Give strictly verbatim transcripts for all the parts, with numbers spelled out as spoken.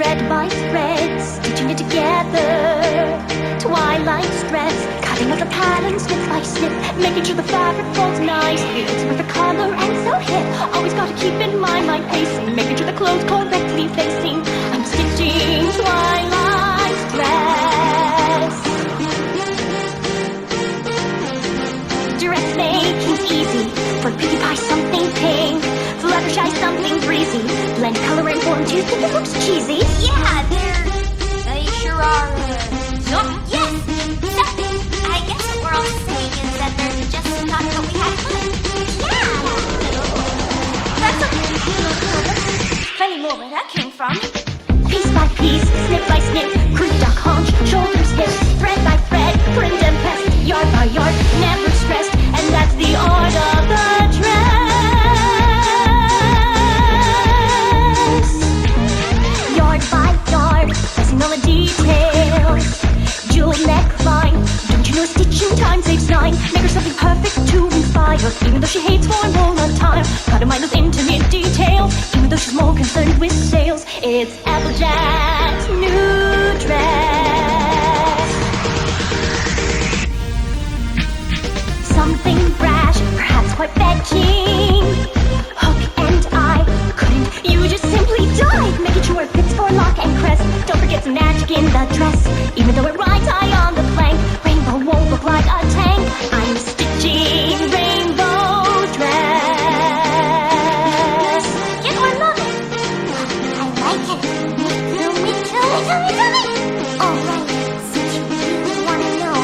thread by thread, stitching it together. Twilight's dress, cutting out the pattern snip by snip, making sure the fabric folds nicely. It's perfect color and so hip. Always gotta keep in mind my pacing, making sure the clothes correctly facing. I'm stitching Twilight's dress. Dressmaking's easy. For Pinkie Pie, something pink. Fluttershy, something breezy. Blend color and form. Do you think it looks cheesy? Yeah, they're... they sure are... So, yes! So, I guess what we're all saying is that they're just not what we had planned. Yeah! That's okay. Funny more where that came from. Piece by piece, snip by snip, croup, duck, haunch, shoulders, hips, thread by thread, print and press, yard by yard, never stressed, and that's the art of the dress. Yard by yard, pressing all the details, jewel neckline, don't you know stitching time saves nine? Make her something perfect to inspire, even though she hates one roll on time. Gotta mind those intimate details, even though she's more concerned with sales. It's Applejack's new dress. Something brash, perhaps quite fetching. Hook and eye, couldn't you just simply dive? Making sure it fits for lock and crest. Don't forget some magic in the dress, even though it rides high on the plank. Rainbow won't look like a tank. I'm stitching rainbow dress. Get or love it? I like it. Me too, me too. Me too, me too, me. Oh, right. Since you really want to know.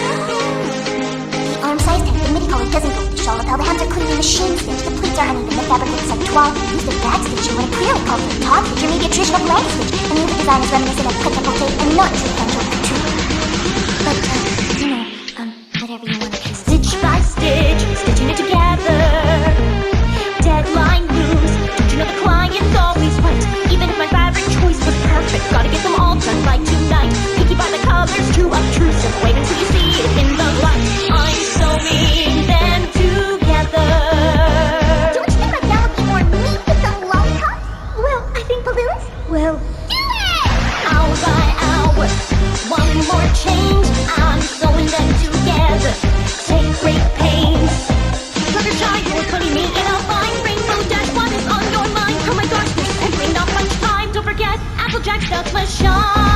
The arm size and the midi collar doesn't go with the shawl lapel. The hands are clearly machine stitched. The pleats are uneven. The fabric looks like toile. Use the back stitching when a pre-owned called for a top stitch or maybe a traditional blanket stitch. And the other design is reminiscent of prêt-à-porter and not true French or couture. But, uh, you know, um, whatever you want to do. Stitch by stitch, stitching it together. Deadline looms, don't you know the client's always right? Even if my fabric choice was perfect, gotta get them all done by tonight. Picky by the colors, too obtrusive. Wait until you see it in the light. I'm sewing them together. Don't you think like that would be more neat with some lollipops? Well, I think balloons. Well, Do it! hour by hour, one more change. I'm sewing them together. Take great pains. Fluttershy, you're putting me in a fine rainbow dash. What is on your mind? Oh my gosh, there's simply not much time. Don't forget Applejack's Douglas shine.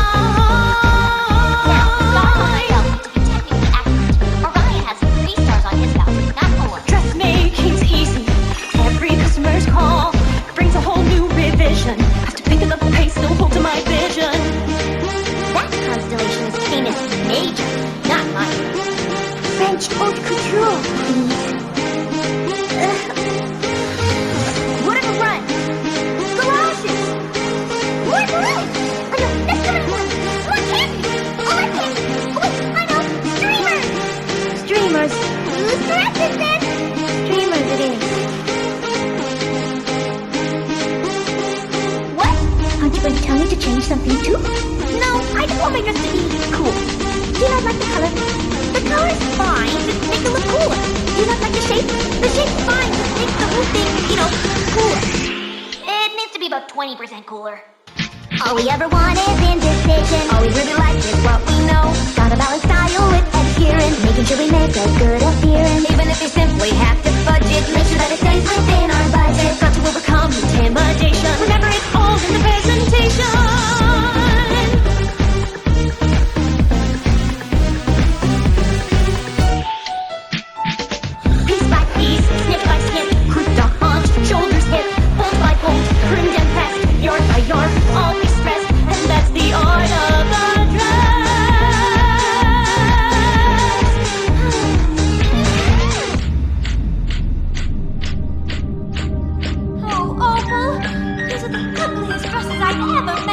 Now, Starlight himself needs to be technically accurate. Orion has three stars on his belt, not four. Dressmaking's easy. Every customer's call brings a whole new revision. Have to pick it up the pace, still hold to my vision. That constellation is Canis Major, not minor. French haute couture, please. Whatever run. Galoshes. More balloons. I know, that's coming one. More candy. Oh, more candy. Oh, wait, I know. Streamers. Streamers. Who's corrected then? Streamers it is. What? Aren't you going to tell me to change something too? No, I just want my dress to be cool. Do you not like the color? The color's fine, just make it look cooler. Do you not like the shape? The shape's fine, just make the whole thing, you know, cooler. It needs to be about twenty percent cooler. All we ever want is indecision. All we really like is what we know. Gotta balance style with adherence, making sure we make a good appearance. Even if you simply have to budget, make sure that it stays within our budget. Got to overcome intimidation. Remember, it's all in the presentation. Piece by piece, snip by snip, croup, duck, haunch, shoulders, hip, fold by fold, trimmed and pressed, yard by yard, always stressed, and that's the art of the Oh, Opal, these are the ugliest dresses I've ever